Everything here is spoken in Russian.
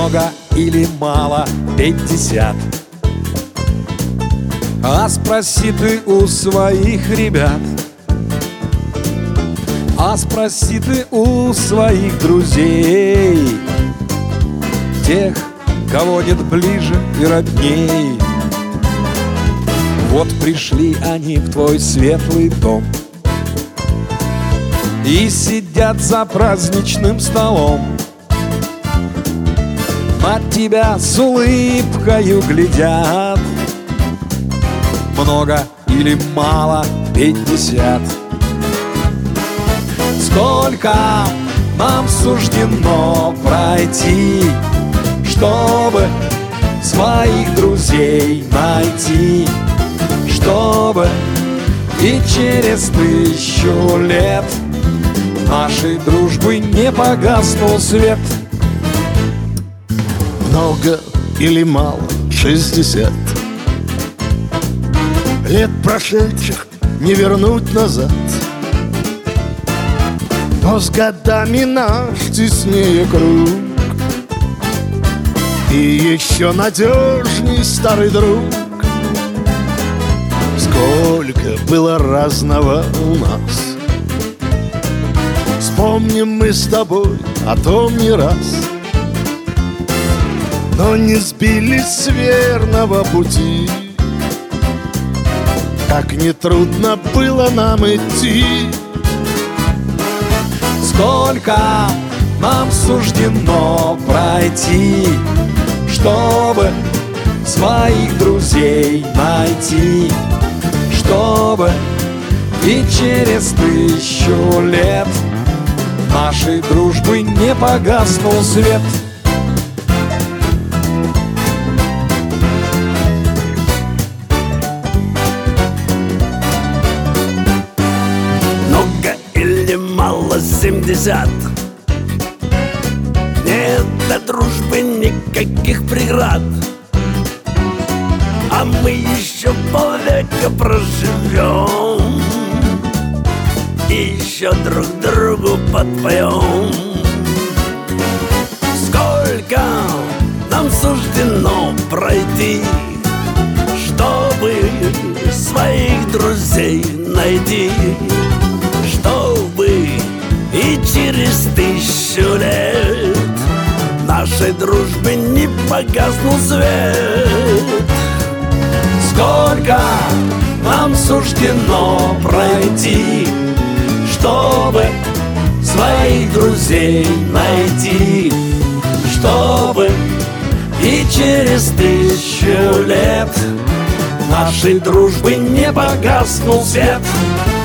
много или мало 50. А спроси ты у своих ребят, а спроси ты у своих друзей, тех, кого нет ближе и родней. Вот пришли они в твой светлый дом и сидят за праздничным столом, на тебя с улыбкою глядят. Много или мало 50. Сколько нам суждено пройти, чтобы своих друзей найти, чтобы и через 1000 лет нашей дружбы не погаснул свет. Много или мало 60. Лет прошедших не вернуть назад, но с годами наш теснее круг, и еще надежней старый друг. Сколько было разного у нас, вспомним мы с тобой о том не раз, но не сбились с верного пути. Как нетрудно было нам идти. Сколько нам суждено пройти, чтобы своих друзей найти, чтобы и через 1000 лет нашей дружбы не погаснул свет. Много или мало 70. Нет для дружбы никаких преград, а мы еще полвека проживем и еще друг другу подпоем. Сколько нам суждено пройти, чтобы своих друзей найти, чтобы и через 1000 лет нашей дружбы не погаснул свет. Сколько нам суждено пройти, чтобы своих друзей найти, чтобы и через 1000 лет нашей дружбы не погаснул свет.